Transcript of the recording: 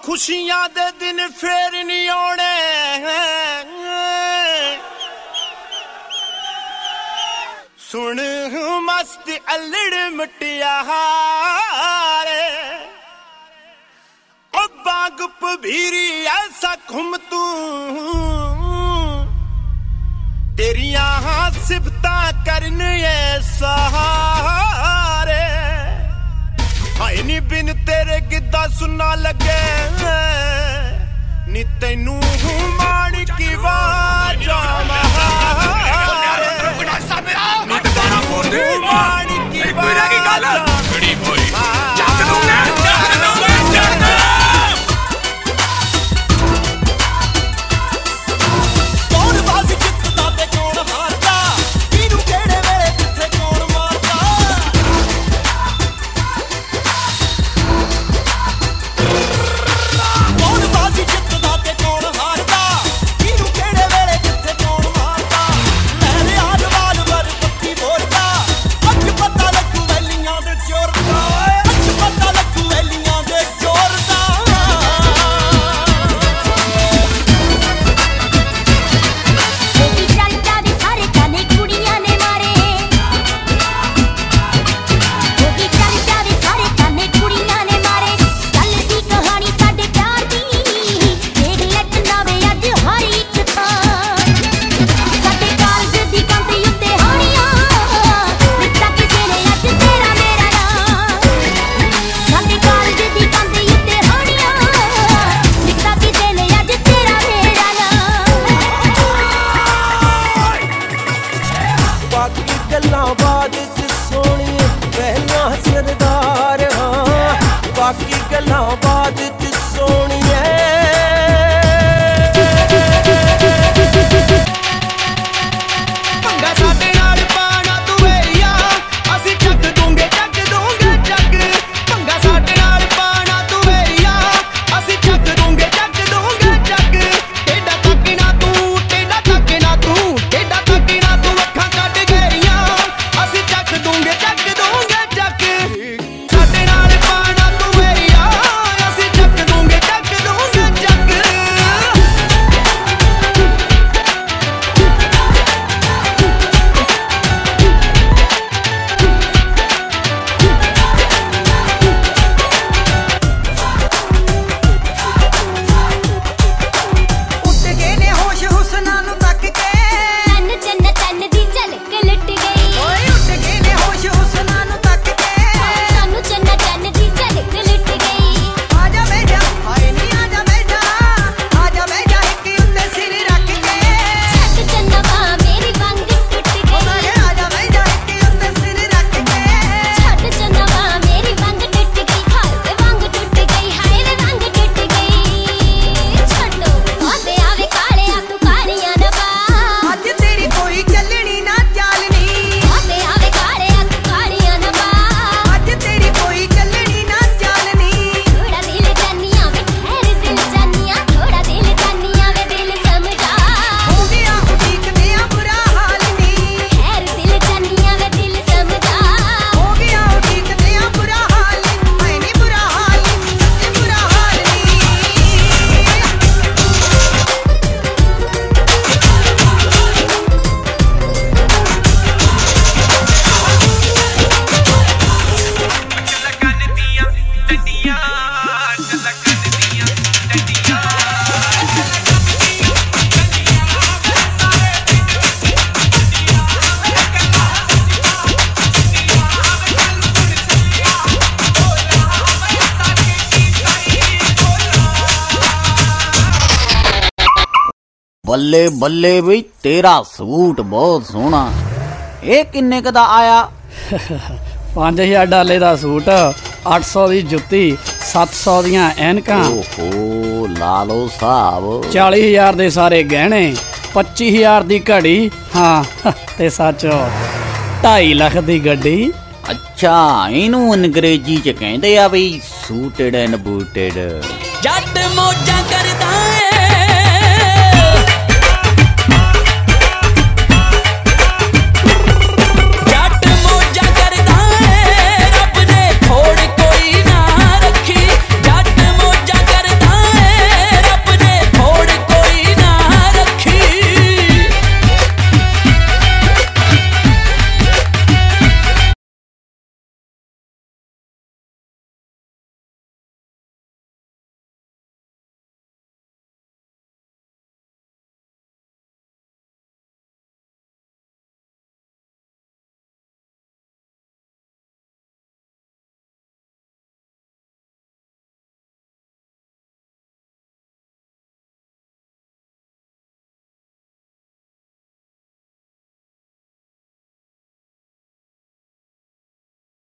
खुशियां दे दिन फेर नहीं आने सुन मस्त अल्लड़ मुटियारे ओ बाग पभीरी ऐसा घुम तू तेरिया सिफता करन ये सहारे हाय नी बिन तेरे गिद्दा सुनना लगे नी तैनू माड़ी की वाजा महारे नी तैनू माड़ी की वाजा बाकी गल्लां बाद च सोनिए पंगा साडे नाल पाना तू वेया असी जग दूंगे जग पंगा साडे नाल पाना तू वेया असी जग दूंगे जग टेढ़ा तकना तू अखां कट गईयां असी जग दूंगे जग साडे नाल पाना ਬੱਲੇ ਬੱਲੇ ਬਈ ਤੇਰਾ ਸੂਟ ਬਹੁਤ ਸੋਹਣਾ। ਇਹ ਕਿੰਨੇ ਕ ਦਾ ਆਇਆ? 5000 ਡਾਲੇ ਦਾ ਸੂਟ, 800 ਦੀ ਜੁੱਤੀ, 700 ਦੀਆਂ ਐਨਕਾਂ। ਓਹੋ ਲਾ ਲਓ ਹਿਸਾਬ। 40000 ਦੇ ਸਾਰੇ ਗਹਿਣੇ, 25000 ਦੀ ਘੜੀ, ਹਾਂ ਤੇ ਸੱਚ 2.5 ਲੱਖ ਦੀ ਗੱਡੀ। ਅੱਛਾ ਇਹਨੂੰ ਅੰਗਰੇਜ਼ੀ ਚ ਕਹਿੰਦੇ ਆ ਬਈ ਸੂਟਡ ਐਂਡ ਬੂਟਡ। ਜੱਟ ਮੋਜਾਂ ਕਰ